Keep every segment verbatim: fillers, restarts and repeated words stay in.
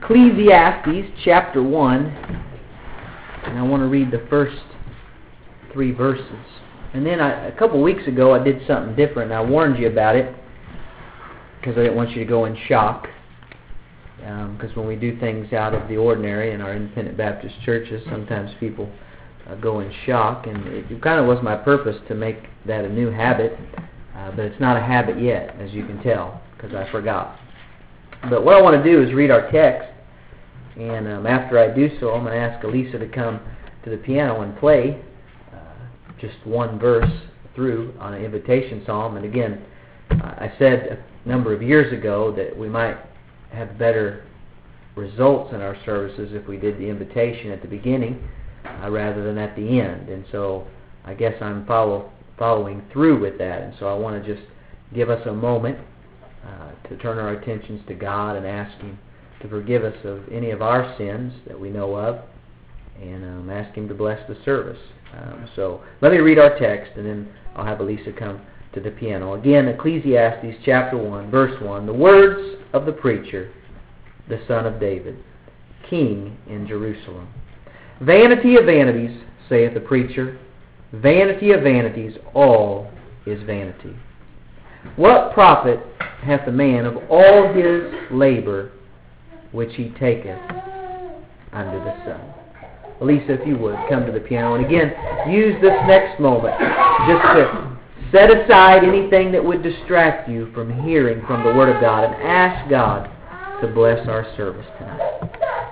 Ecclesiastes chapter one, and I want to read the first three verses. And then I, a couple weeks ago I did something different, and I warned you about it because I didn't want you to go in shock. Because um, when we do things out of the ordinary in our independent Baptist churches, sometimes people uh, go in shock, and it, it kind of was my purpose to make that a new habit, uh, but it's not a habit yet, as you can tell, because I forgot. But what I want to do is read our text, and um, after I do so, I'm going to ask Elisa to come to the piano and play uh, just one verse through on an invitation psalm. And again, I said a number of years ago that we might have better results in our services if we did the invitation at the beginning uh, rather than at the end. And so I guess I'm follow, following through with that. And so I want to just give us a moment uh, to turn our attentions to God and ask Him to forgive us of any of our sins that we know of, and um, ask Him to bless the service. Um, so let me read our text, and then I'll have Elisa come to the piano. Again, Ecclesiastes chapter one, verse one. The words of the preacher, the son of David, king in Jerusalem. Vanity of vanities, saith the preacher, vanity of vanities, all is vanity. What profit hath a man of all his labor which he taketh under the sun? Elisa, if you would, come to the piano. And again, use this next moment just to set aside anything that would distract you from hearing from the Word of God, and ask God to bless our service tonight.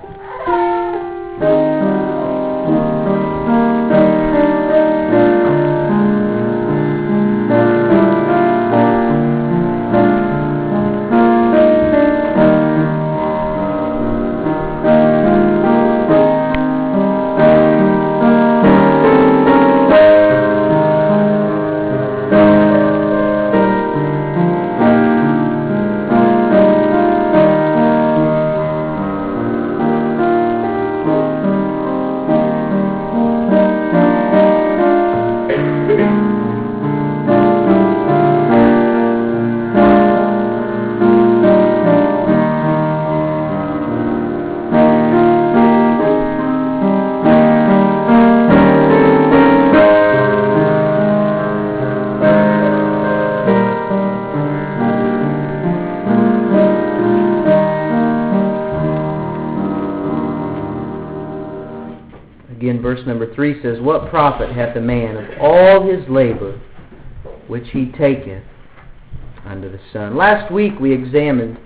Verse number three says, What profit hath a man of all his labor which he taketh under the sun? Last week we examined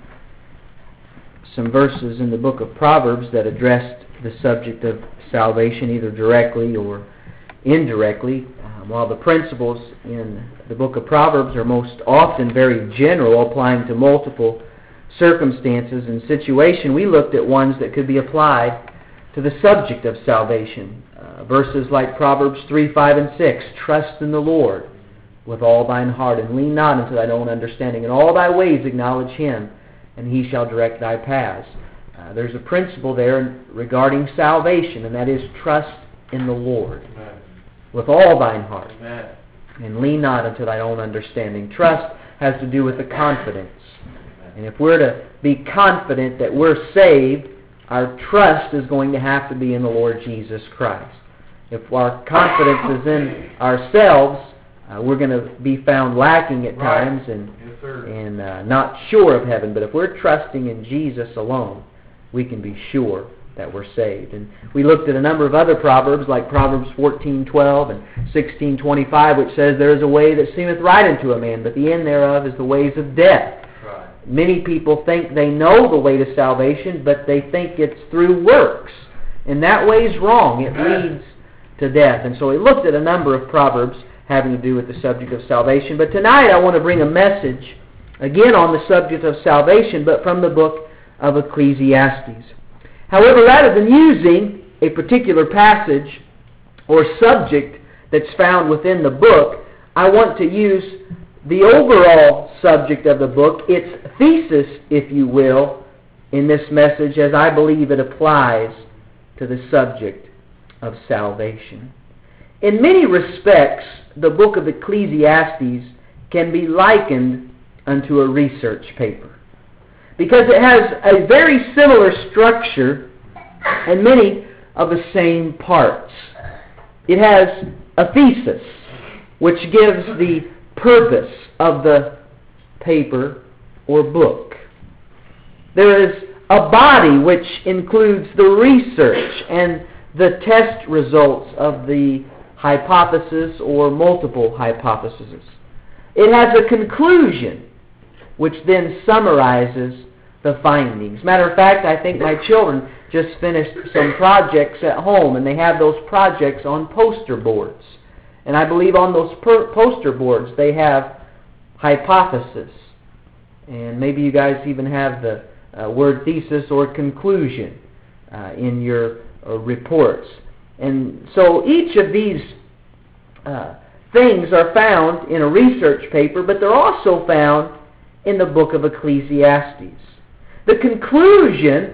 some verses in the book of Proverbs that addressed the subject of salvation either directly or indirectly. Um, while the principles in the book of Proverbs are most often very general, applying to multiple circumstances and situation, we looked at ones that could be applied to the subject of salvation. Uh, verses like Proverbs three, five, and six. Trust in the Lord with all thine heart, and lean not unto thine own understanding. In all thy ways acknowledge Him, and He shall direct thy paths. Uh, there's a principle there regarding salvation, and that is trust in the Lord. Amen. With all thine heart. Amen. And lean not unto thine own understanding. Trust has to do with the confidence. Amen. And if we're to be confident that we're saved, our trust is going to have to be in the Lord Jesus Christ. If our confidence is in ourselves, uh, we're going to be found lacking at times and, yes, and uh, not sure of heaven. But if we're trusting in Jesus alone, we can be sure that we're saved. And we looked at a number of other proverbs, like Proverbs fourteen twelve and sixteen twenty-five, which says, There is a way that seemeth right unto a man, but the end thereof is the ways of death. Many people think they know the way to salvation, but they think it's through works. And that way is wrong. It leads to death. And so we looked at a number of proverbs having to do with the subject of salvation. But tonight I want to bring a message, again on the subject of salvation, but from the book of Ecclesiastes. However, rather than using a particular passage or subject that's found within the book, I want to use the overall subject of the book, its thesis, if you will, in this message, as I believe it applies to the subject of salvation. In many respects, the book of Ecclesiastes can be likened unto a research paper. because it has a very similar structure and many of the same parts. It has a thesis, which gives the purpose of the paper or book. There is a body, which includes the research and the test results of the hypothesis or multiple hypotheses. It has a conclusion, which then summarizes the findings. Matter of fact, I think my children just finished some projects at home, and they have those projects on poster boards. And I believe on those per- poster boards they have hypothesis. And maybe you guys even have the uh, word thesis or conclusion uh, in your uh, reports. And so each of these uh, things are found in a research paper, but they're also found in the book of Ecclesiastes. The conclusion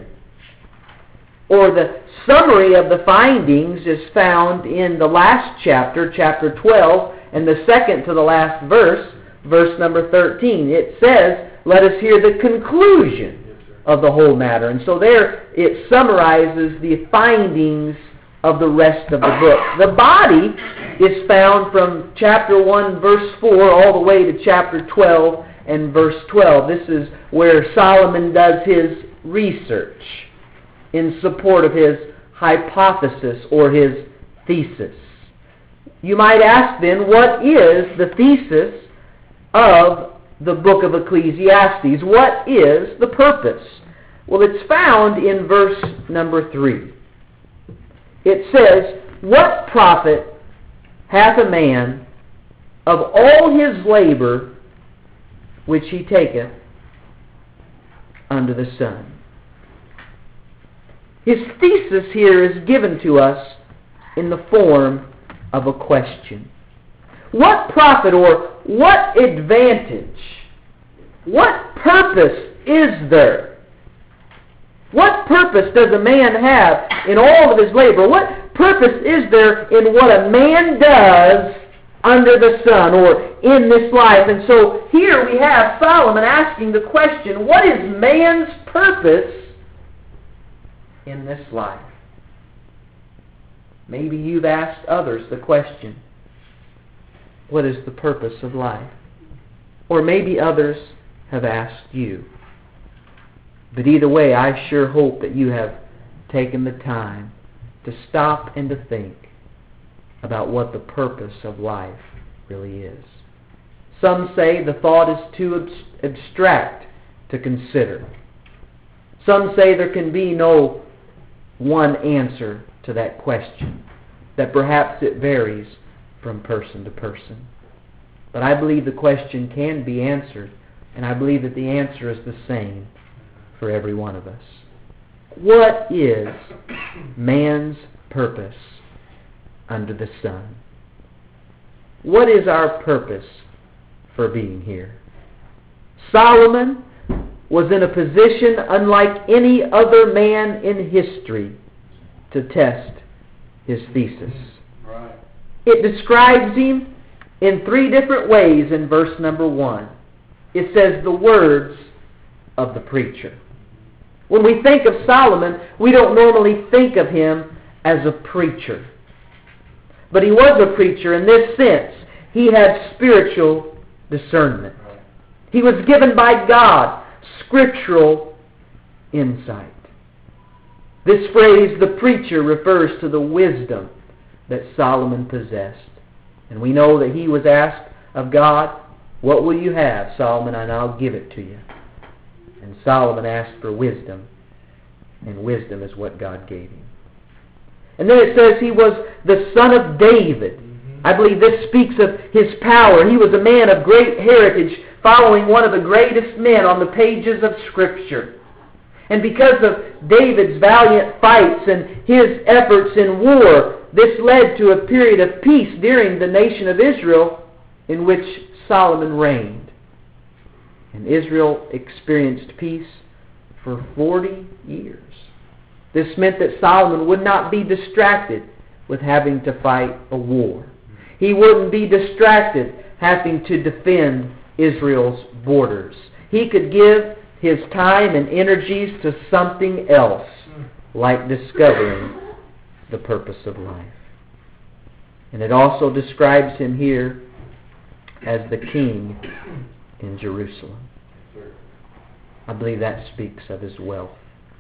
or the summary of the findings is found in the last chapter, chapter twelve, and the second to the last verse, verse number thirteen. It says, "Let us hear the conclusion of the whole matter." And so there it summarizes the findings of the rest of the book. The body is found from chapter one, verse four, all the way to chapter twelve and verse twelve. This is where Solomon does his research in support of his hypothesis or his thesis. You might ask then, what is the thesis of the book of Ecclesiastes? What is the purpose? Well, it's found in verse number three. It says, "What profit hath a man of all his labor which he taketh under the sun?" His thesis here is given to us in the form of a question. What profit or what advantage, what purpose is there? What purpose does a man have in all of his labor? What purpose is there in what a man does under the sun or in this life? And so here we have Solomon asking the question, what is man's purpose in this life? Maybe you've asked others the question, what is the purpose of life? Or maybe others have asked you. But either way, I sure hope that you have taken the time to stop and to think about what the purpose of life really is. Some say the thought is too abstract to consider. Some say there can be no one answer to that question, that perhaps it varies from person to person. But I believe the question can be answered, and I believe that the answer is the same for every one of us. What is man's purpose under the sun? What is our purpose for being here? Solomon was in a position unlike any other man in history to test his thesis. Right. It describes him in three different ways in verse number one. It says the words of the preacher. When we think of Solomon, we don't normally think of him as a preacher. But he was a preacher in this sense. He had spiritual discernment. He was given by God scriptural insight. This phrase, the preacher, refers to the wisdom that Solomon possessed. And we know that he was asked of God, "What will you have, Solomon, and I'll give it to you." And Solomon asked for wisdom, and wisdom is what God gave him. And then it says he was the son of David. I believe this speaks of his power. He was a man of great heritage, following one of the greatest men on the pages of Scripture. And because of David's valiant fights and his efforts in war, this led to a period of peace during the nation of Israel in which Solomon reigned. And Israel experienced peace for forty years. This meant that Solomon would not be distracted with having to fight a war. He wouldn't be distracted having to defend Israel's borders. He could give his time and energies to something else, like discovering the purpose of life. And it also describes him here as the king in Jerusalem. I believe that speaks of his wealth.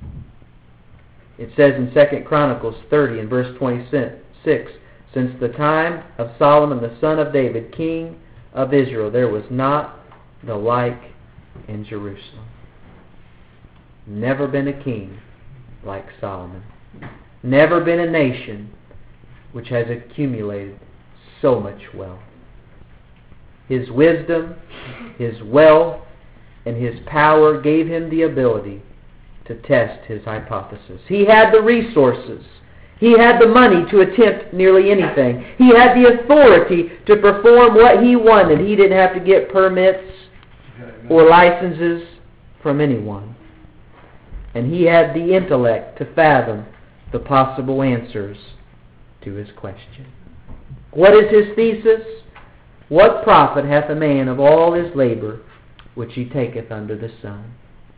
It says in Second Chronicles thirty and verse twenty-six, since the time of Solomon the son of David, king of Israel, there was not the like in Jerusalem. Never been a king like Solomon. Never been a nation which has accumulated so much wealth. His wisdom, his wealth, and his power gave him the ability to test his hypothesis. He had the resources. He had the money to attempt nearly anything. He had the authority to perform what he wanted. He didn't have to get permits or licenses from anyone. And he had the intellect to fathom the possible answers to his question. What is his thesis? What profit hath a man of all his labor which he taketh under the sun?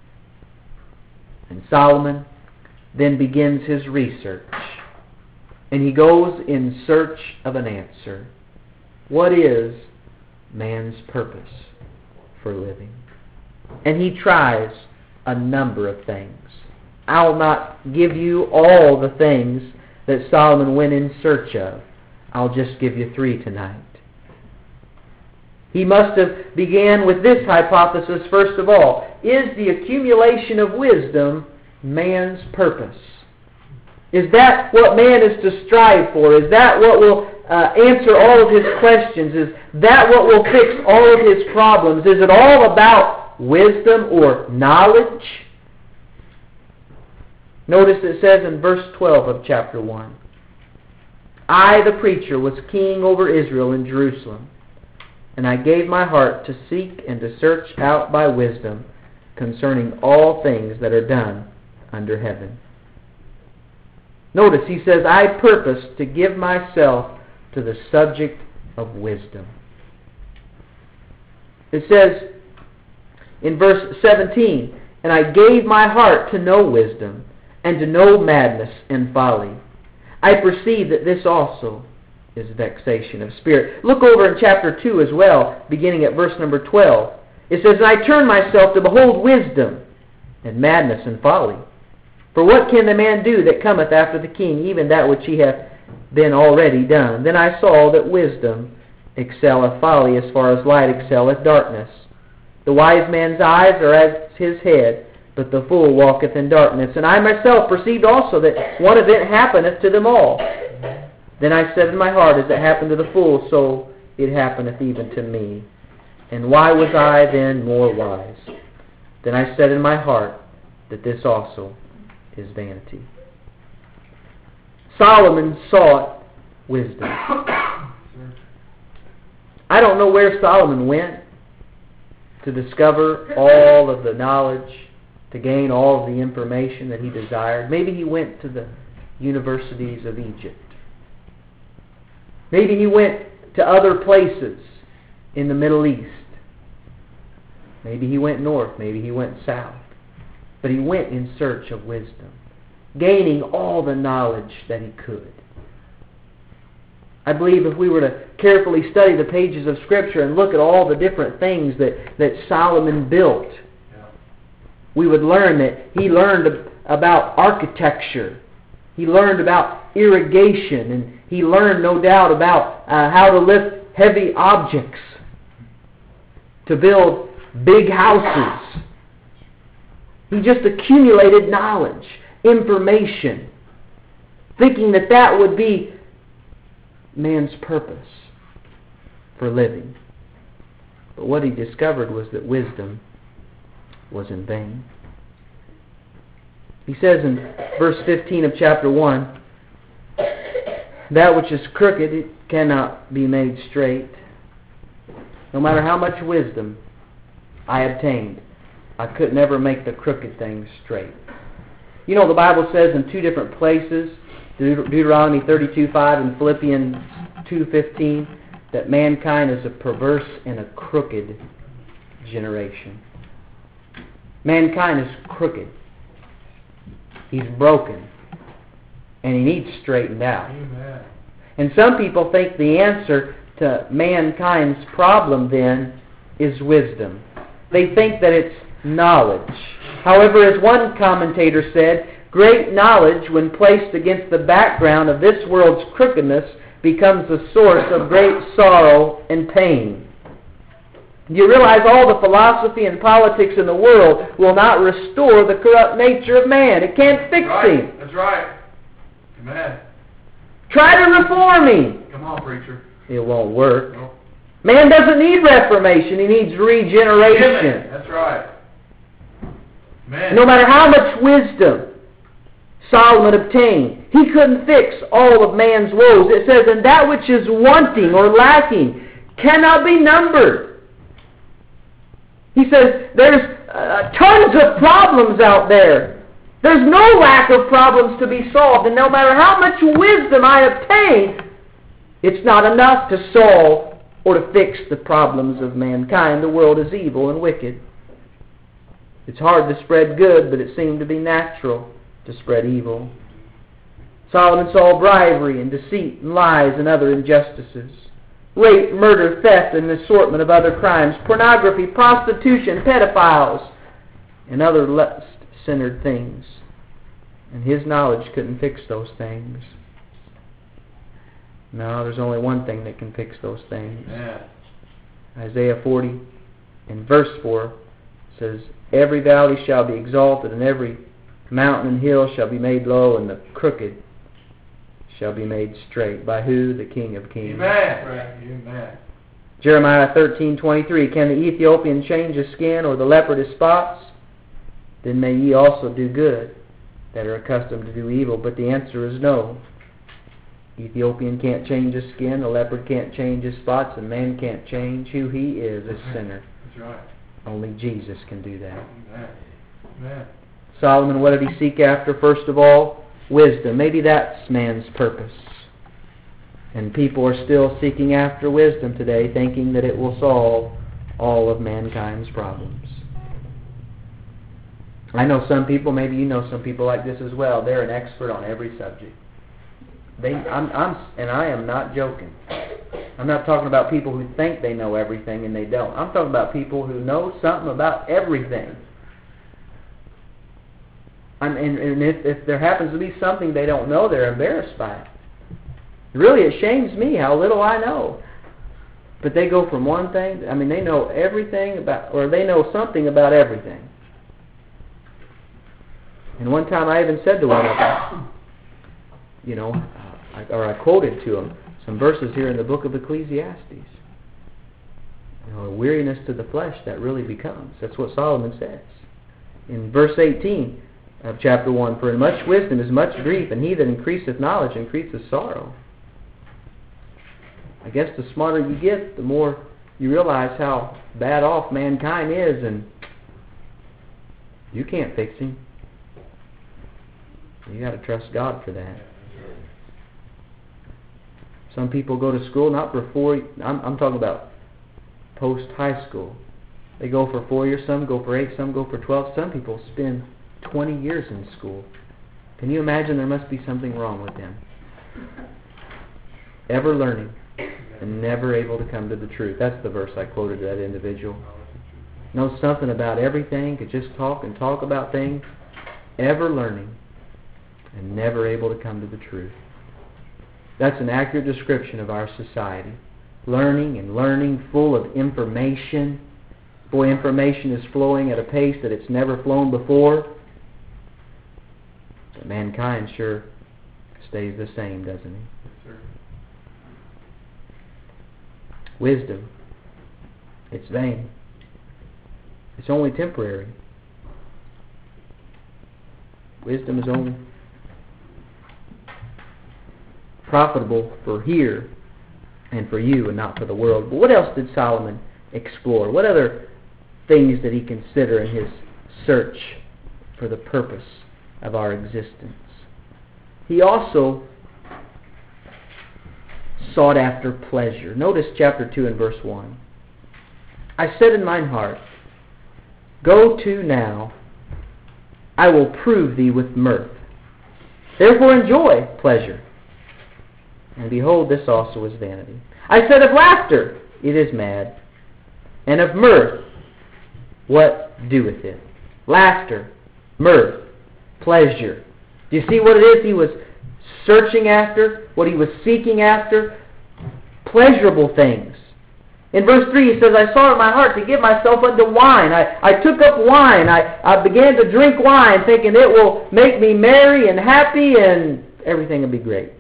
And Solomon then begins his research. And he goes in search of an answer. What is man's purpose for living? And he tries a number of things. I'll not give you all the things that Solomon went in search of. I'll just give you three tonight. He must have began with this hypothesis first of all. Is the accumulation of wisdom man's purpose? Is that what man is to strive for? Is that what will uh, answer all of his questions? Is that what will fix all of his problems? Is it all about wisdom or knowledge? Notice it says in verse twelve of chapter one, I, the preacher, was king over Israel in Jerusalem, and I gave my heart to seek and to search out by wisdom concerning all things that are done under heaven. Notice he says, I purpose to give myself to the subject of wisdom. It says in verse seventeen, and I gave my heart to know wisdom, and to know madness and folly. I perceive that this also is vexation of spirit. Look over in chapter two as well, beginning at verse number twelve. It says, and I turn myself to behold wisdom, and madness and folly. For what can the man do that cometh after the king, even that which he hath been already done? Then I saw that wisdom excelleth folly, as far as light excelleth darkness. The wise man's eyes are as his head, but the fool walketh in darkness. And I myself perceived also that one event happeneth to them all. Then I said in my heart, as it happened to the fool, so it happeneth even to me. And why was I then more wise? Then I said in my heart, that this also is vanity. Solomon sought wisdom. I don't know where Solomon went to discover all of the knowledge, to gain all of the information that he desired. Maybe he went to the universities of Egypt. Maybe he went to other places in the Middle East. Maybe he went north. Maybe he went south. But he went in search of wisdom, gaining all the knowledge that he could. I believe if we were to carefully study the pages of Scripture and look at all the different things that, that Solomon built, yeah, we would learn that he learned about architecture. He learned about irrigation, and he learned, no doubt, about uh, how to lift heavy objects, to build big houses. He just accumulated knowledge, information, thinking that that would be man's purpose for living. But what he discovered was that wisdom was in vain. He says in verse fifteen of chapter one, that which is crooked, it cannot be made straight. No matter how much wisdom I obtained, I could never make the crooked things straight. You know, the Bible says in two different places, Deut- Deuteronomy thirty-two five and Philippians two fifteen, that mankind is a perverse and a crooked generation. Mankind is crooked. He's broken. And he needs straightened out. Amen. And some people think the answer to mankind's problem then is wisdom. They think that it's knowledge. However, as one commentator said, great knowledge, when placed against the background of this world's crookedness, becomes the source of great sorrow and pain. You realize all the philosophy and politics in the world will not restore the corrupt nature of man. It can't fix Right. him. That's right. Amen. Try to reform him. Come on, preacher. It won't work. Nope. Man doesn't need reformation. He needs regeneration. Amen. That's right. Amen. No matter how much wisdom Solomon obtained, he couldn't fix all of man's woes. It says, and that which is wanting or lacking cannot be numbered. He says, there's uh, tons of problems out there. There's no lack of problems to be solved. And no matter how much wisdom I obtain, it's not enough to solve or to fix the problems of mankind. The world is evil and wicked. It's hard to spread good, but it seemed to be natural to spread evil. Solomon saw bribery and deceit and lies and other injustices. Rape, murder, theft, and an assortment of other crimes. Pornography, prostitution, pedophiles, and other lust-centered things. And his knowledge couldn't fix those things. No, there's only one thing that can fix those things. Yeah. Isaiah forty and verse four says, every valley shall be exalted, and every mountain and hill shall be made low, and the crooked shall be made straight. By who? The King of Kings. Amen. Right. Amen. Jeremiah thirteen twenty-three, can the Ethiopian change his skin, or the leopard his spots? Then may ye also do good, that are accustomed to do evil. But the answer is no. Ethiopian can't change his skin, the leopard can't change his spots, and man can't change who he is, a sinner. That's right. Only Jesus can do that. Amen. Amen. Solomon, what did he seek after? First of all, wisdom. Maybe that's man's purpose. And people are still seeking after wisdom today, thinking that it will solve all of mankind's problems. I know some people, maybe you know some people like this as well. They're an expert on every subject. They, I'm, I'm, and I am not joking. I'm not talking about people who think they know everything and they don't. I'm talking about people who know something about everything. I'm, and and if, if there happens to be something they don't know, they're embarrassed by it. Really, it shames me how little I know. But they go from one thing, I mean, they know everything about, or they know something about everything. And one time I even said to one of them, you know, I, or I quoted to them some verses here in the book of Ecclesiastes. You know, a weariness to the flesh that really becomes. That's what Solomon says. In verse eighteen of chapter one, for in much wisdom is much grief, and he that increaseth knowledge increaseth sorrow. I guess the smarter you get, the more you realize how bad off mankind is, and you can't fix him. You got to trust God for that. Some people go to school not for four. I'm, I'm talking about post high school. They go for four years. Some go for eight. Some go for twelve. Some people spend twenty years in school. Can you imagine? There must be something wrong with them. Ever learning and never able to come to the truth. That's the verse I quoted to that individual. Knows something about everything. Could just talk and talk about things. Ever learning and never able to come to the truth. That's an accurate description of our society. Learning and learning, full of information. Boy, information is flowing at a pace that it's never flown before. But mankind sure stays the same, doesn't he? Yes, sir. Wisdom. It's vain. It's only temporary. Wisdom is only profitable for here and for you and not for the world. But what else did Solomon explore? What other things did he consider in his search for the purpose of our existence? He also sought after pleasure. Notice chapter two and verse one. I said in mine heart, Go to now, I will prove thee with mirth. Therefore enjoy pleasure. And behold, this also is vanity. I said of laughter, it is mad. And of mirth, what doeth it? Laughter, mirth, pleasure. Do you see what it is he was searching after? What he was seeking after? Pleasurable things. In verse three he says, I sought in my heart to give myself unto wine. I, I took up wine. I, I began to drink wine, thinking it will make me merry and happy and everything will be great.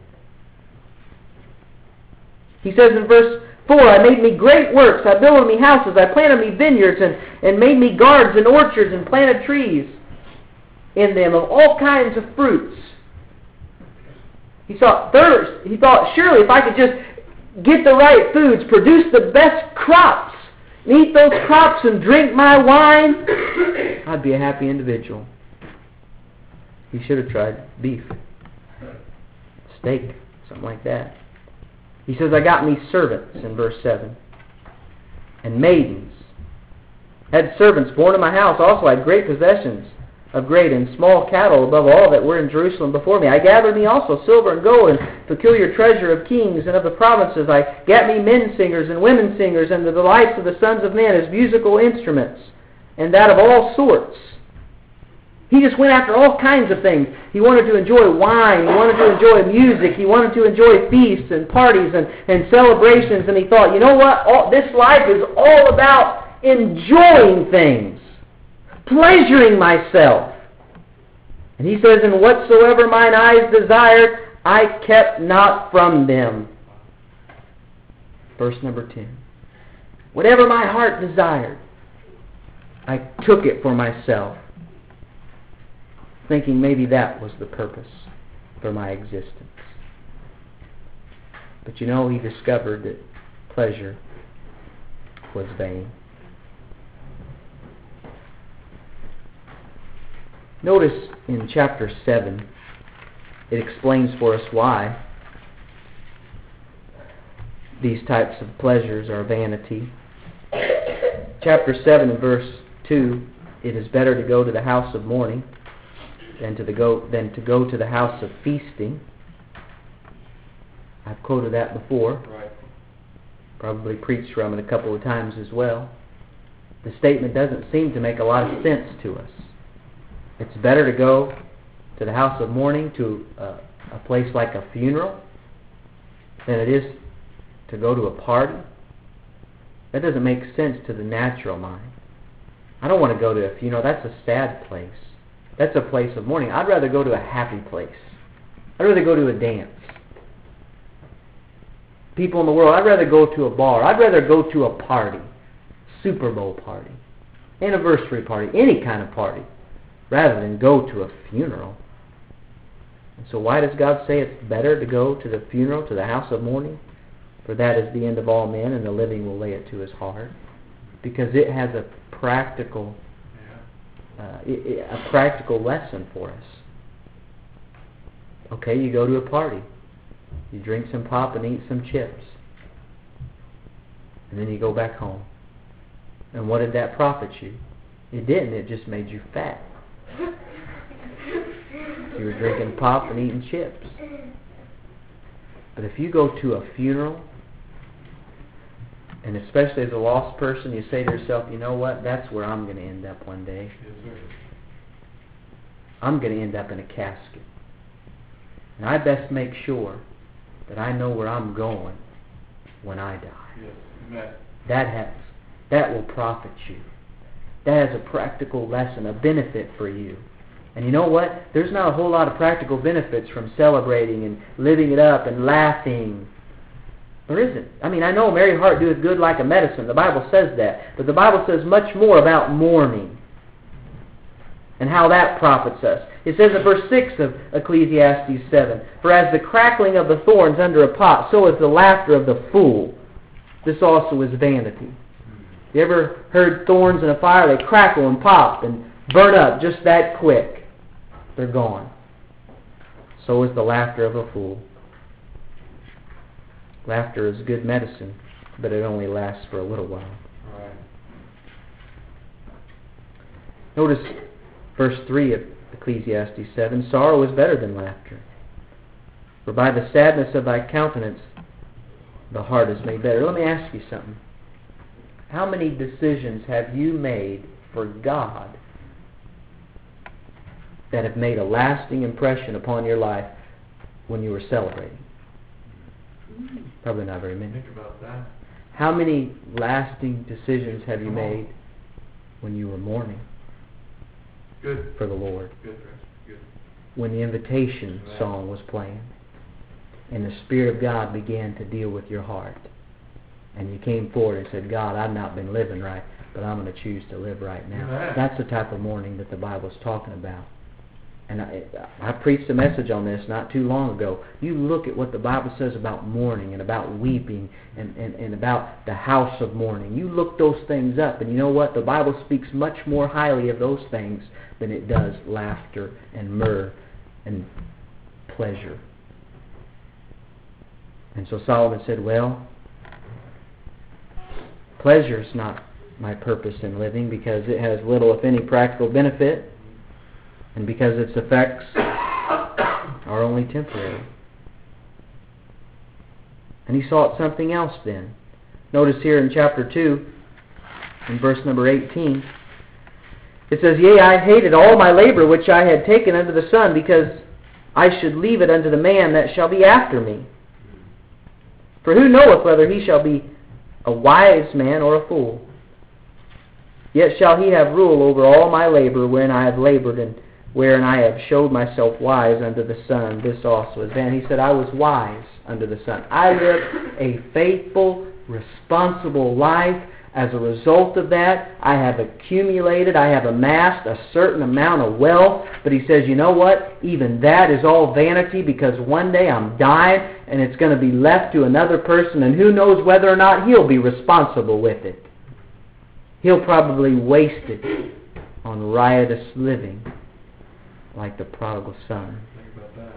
He says in verse four, I made me great works. I built me houses. I planted me vineyards and, and made me gardens and orchards and planted trees in them of all kinds of fruits. He thought, thirst. He thought, surely if I could just get the right foods, produce the best crops, and eat those crops and drink my wine, I'd be a happy individual. He should have tried beef, steak, something like that. He says, I got me servants in verse seven, and maidens. Had servants born in my house. Also I had great possessions of great and small cattle above all that were in Jerusalem before me. I gathered me also silver and gold and peculiar treasure of kings and of the provinces. I gat me men singers and women singers and the delights of the sons of men as musical instruments, and that of all sorts. He just went after all kinds of things. He wanted to enjoy wine. He wanted to enjoy music. He wanted to enjoy feasts and parties and, and celebrations. And he thought, you know what? All, this life is all about enjoying things, pleasuring myself. And he says, and whatsoever mine eyes desired, I kept not from them. Verse number ten. Whatever my heart desired, I took it for myself, thinking maybe that was the purpose for my existence. But you know, he discovered that pleasure was vain. Notice in chapter seven, it explains for us why these types of pleasures are vanity. Chapter seven and verse two, it is better to go to the house of mourning than to, the go, than to go to the house of feasting. I've quoted that before. Right. Probably preached from it a couple of times as well. The statement doesn't seem to make a lot of sense to us. It's better to go to the house of mourning, to a, a place like a funeral, than it is to go to a party. That doesn't make sense to the natural mind. I don't want to go to a funeral. That's a sad place. That's a place of mourning. I'd rather go to a happy place. I'd rather go to a dance. People in the world, I'd rather go to a bar. I'd rather go to a party. Super Bowl party. Anniversary party. Any kind of party. Rather than go to a funeral. And so why does God say it's better to go to the funeral, to the house of mourning? For that is the end of all men, and the living will lay it to his heart. Because it has a practical uh, it, it, a practical lesson for us. Okay, you go to a party. You drink some pop and eat some chips. And then you go back home. And what did that profit you? It didn't. It just made you fat. You were drinking pop and eating chips. But if you go to a funeral, and especially as a lost person, you say to yourself, you know what, that's where I'm going to end up one day. Yes, sir. I'm going to end up in a casket. And I best make sure that I know where I'm going when I die. Yes, amen. That has, that will profit you. That has a practical lesson, a benefit for you. And you know what? There's not a whole lot of practical benefits from celebrating and living it up and laughing. There isn't. I mean, I know merry heart doeth good like a medicine. The Bible says that. But the Bible says much more about mourning and how that profits us. It says in verse six of Ecclesiastes seven, for as the crackling of the thorns under a pot, so is the laughter of the fool. This also is vanity. You ever heard thorns in a fire? They crackle and pop and burn up just that quick. They're gone. So is the laughter of a fool. Laughter is good medicine, but it only lasts for a little while. Right. Notice verse three of Ecclesiastes seven, sorrow is better than laughter. For by the sadness of thy countenance the heart is made better. Let me ask you something. How many decisions have you made for God that have made a lasting impression upon your life when you were celebrating? Probably not very many. Think about that. How many lasting decisions have you Come on. made when you were mourning Good. for the Lord? Good, Chris. Good. When the invitation Amen. song was playing and the Spirit of God began to deal with your heart and you came forward and said, God, I've not been living right, but I'm going to choose to live right now. Amen. That's the type of mourning that the Bible's talking about. And I, I preached a message on this not too long ago. You look at what the Bible says about mourning and about weeping and, and, and about the house of mourning. You look those things up, and you know what? The Bible speaks much more highly of those things than it does laughter and myrrh and pleasure. And so Solomon said, well, pleasure is not my purpose in living because it has little, if any, practical benefit. And because its effects are only temporary. And he sought something else then. Notice here in chapter two, in verse number eighteen, it says, Yea, I hated all my labor which I had taken under the sun, because I should leave it unto the man that shall be after me. For who knoweth whether he shall be a wise man or a fool? Yet shall he have rule over all my labor wherein I have labored, and wherein I have showed myself wise under the sun. This also is then. He said, I was wise under the sun. I lived a faithful, responsible life. As a result of that, I have accumulated, I have amassed a certain amount of wealth. But he says, you know what? Even that is all vanity, because one day I'm dying and it's going to be left to another person, and who knows whether or not he'll be responsible with it. He'll probably waste it on riotous living, like the prodigal son. Think about that.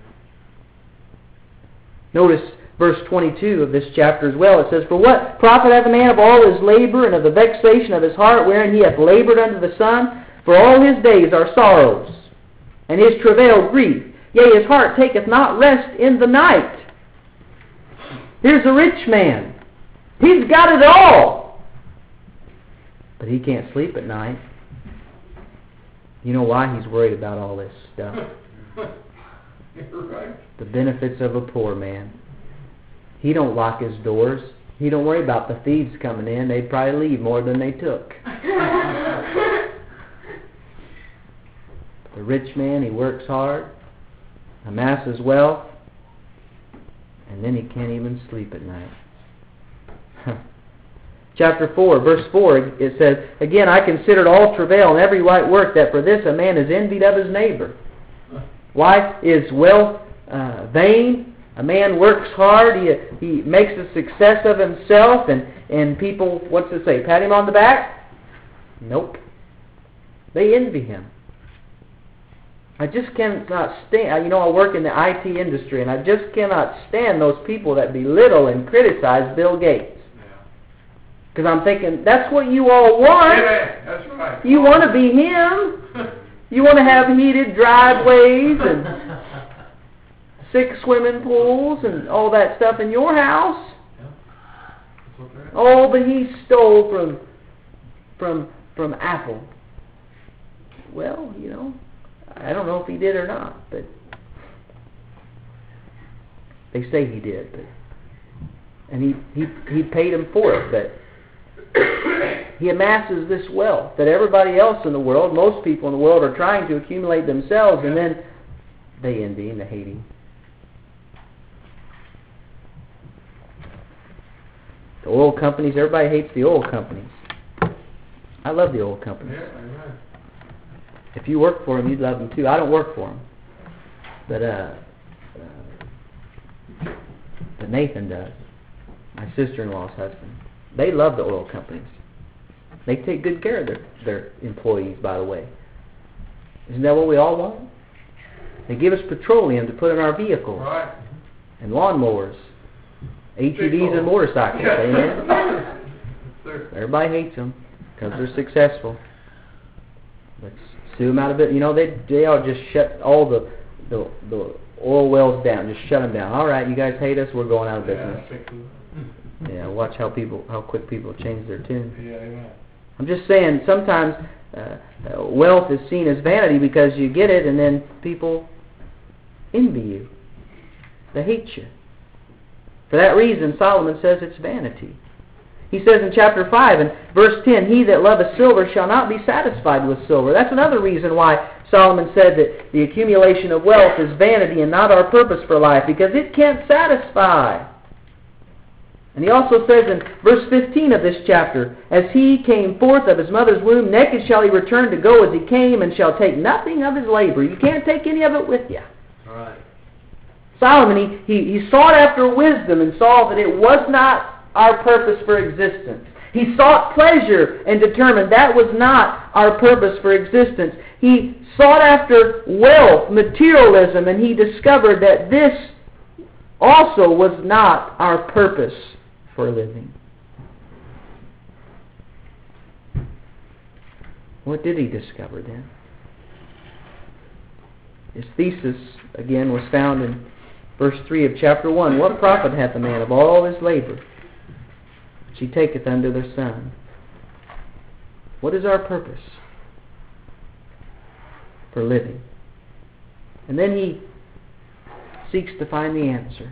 Notice verse twenty-two of this chapter as well. It says, For what profit hath a man of all his labor and of the vexation of his heart wherein he hath labored under the sun? For all his days are sorrows, and his travail grief. Yea, his heart taketh not rest in the night. Here's a rich man. He's got it all. But he can't sleep at night. You know why he's worried about all this stuff? You're right. The benefits of a poor man. He don't lock his doors. He don't worry about the thieves coming in. They'd probably leave more than they took. The rich man, he works hard, amasses wealth, and then he can't even sleep at night. Chapter four, verse four, it says, Again, I considered all travail and every right work, that for this a man is envied of his neighbor. Why is wealth uh, vain? A man works hard, he, he makes a success of himself, and, and people, what's it say, pat him on the back? Nope. They envy him. I just cannot stand, you know, I work in the I T industry, and I just cannot stand those people that belittle and criticize Bill Gates. Because I'm thinking, that's what you all want. Yeah, that's right. You want to be him. You want to have heated driveways and six swimming pools and all that stuff in your house. Yeah. That's what they're at. All that he stole from from from Apple. Well, you know, I don't know if he did or not, but they say he did. But and he he he paid him for it, but he amasses this wealth that everybody else in the world, most people in the world, are trying to accumulate themselves, and then they envy and they hate him. The oil companies, everybody hates the oil companies. I love the oil companies. Yeah, amen. If you work for them, you'd love them too. I don't work for them. But, uh, uh, but Nathan does. My sister-in-law's husband. They love the oil companies. They take good care of their, their employees, by the way. Isn't that what we all want? They give us petroleum to put in our vehicles. Right. And lawnmowers. A T Vs and motorcycles. Yeah. Amen? Sir. Everybody hates them because they're successful. Let's sue them out of it. You know, they they ought to just shut all the the the oil wells down. Just shut them down. All right, you guys hate us. We're going out of business. Yeah, Yeah, watch how people how quick people change their tune. yeah, amen. I'm just saying, sometimes uh, uh, wealth is seen as vanity because you get it, and then people envy you. They hate you. For that reason, Solomon says it's vanity. He says in chapter five and verse ten, "He that loveth silver shall not be satisfied with silver." That's another reason why Solomon said that the accumulation of wealth is vanity and not our purpose for life, because it can't satisfy. And he also says in verse fifteen of this chapter, "As he came forth of his mother's womb, naked shall he return to go as he came, and shall take nothing of his labor." You can't take any of it with you. All right. Solomon, he, he, he sought after wisdom and saw that it was not our purpose for existence. He sought pleasure and determined that was not our purpose for existence. He sought after wealth, materialism, and he discovered that this also was not our purpose for living. What did he discover then? His thesis, again, was found in verse three of chapter one. "What profit hath a man of all his labor which he taketh unto the sun?" What is our purpose for living? And then he seeks to find the answer.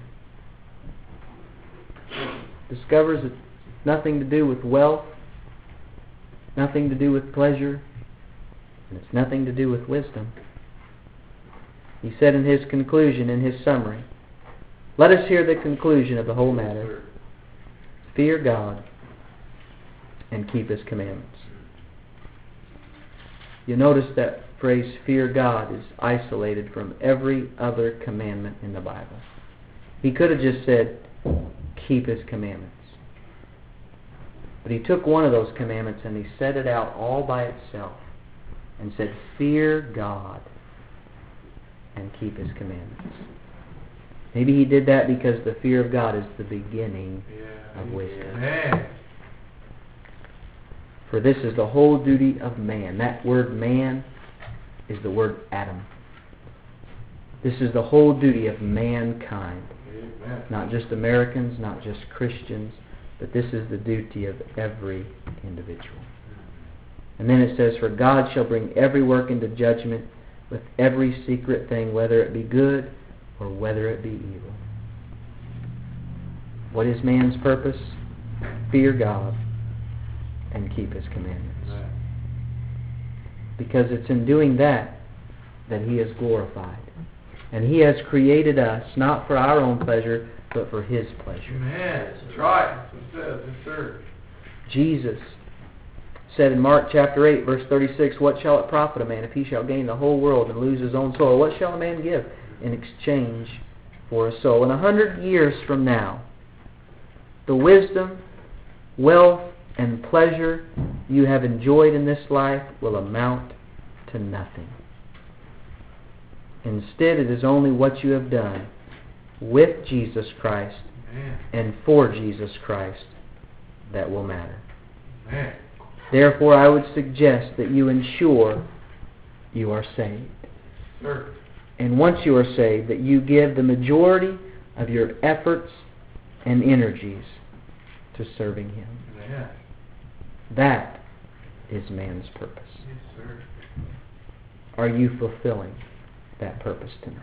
Discovers it's nothing to do with wealth, nothing to do with pleasure, and it's nothing to do with wisdom. He said in his conclusion, in his summary, "Let us hear the conclusion of the whole matter. Fear God and keep His commandments." You notice that phrase, fear God, is isolated from every other commandment in the Bible. He could have just said, keep His commandments. But He took one of those commandments and He set it out all by itself and said, fear God and keep His commandments. Maybe He did that because the fear of God is the beginning Yeah, of wisdom. Amen. For this is the whole duty of man. That word man is the word Adam. This is the whole duty of mankind. Amen. Not just Americans, not just Christians, but this is the duty of every individual. And then it says, "For God shall bring every work into judgment with every secret thing, whether it be good or whether it be evil." What is man's purpose? Fear God and keep His commandments. Amen. Because it's in doing that that He is glorified. And He has created us not for our own pleasure, but for His pleasure. Amen. That's right. That's what it says. Yes, sir. Jesus said in Mark chapter eight, verse thirty-six, "What shall it profit a man if he shall gain the whole world and lose his own soul? What shall a man give in exchange for a soul?" In a hundred years from now, the wisdom, wealth, and pleasure you have enjoyed in this life will amount to nothing. Instead, it is only what you have done with Jesus Christ Amen. and for Jesus Christ that will matter. Amen. Therefore, I would suggest that you ensure you are saved. Sir. And once you are saved, that you give the majority of your efforts and energies to serving Him. Amen. That is man's purpose. Yes, sir. Are you fulfilling that purpose tonight?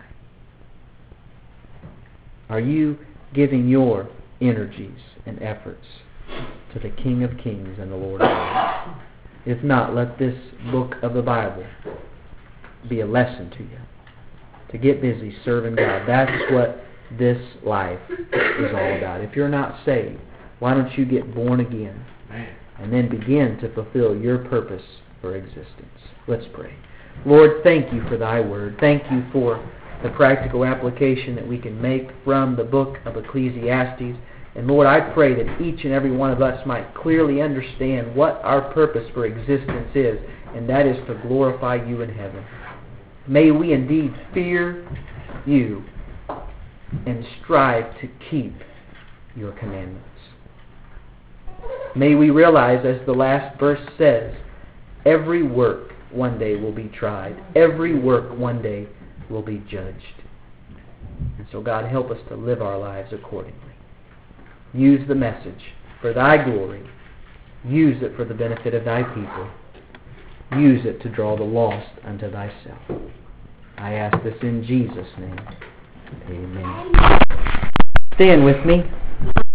Are you giving your energies and efforts to the King of Kings and the Lord of Lords? If not, let this book of the Bible be a lesson to you. To get busy serving God. That's what this life is all about. If you're not saved, why don't you get born again Man. and then begin to fulfill your purpose for existence? Let's pray. Lord, thank you for Thy Word. Thank you for the practical application that we can make from the book of Ecclesiastes. And Lord, I pray that each and every one of us might clearly understand what our purpose for existence is, and that is to glorify you in heaven. May we indeed fear you and strive to keep your commandments. May we realize, as the last verse says, every work one day will be tried. Every work one day will be judged. And so God, help us to live our lives accordingly. Use the message for Thy glory. Use it for the benefit of Thy people. Use it to draw the lost unto Thyself. I ask this in Jesus' name. Amen. Stand with me.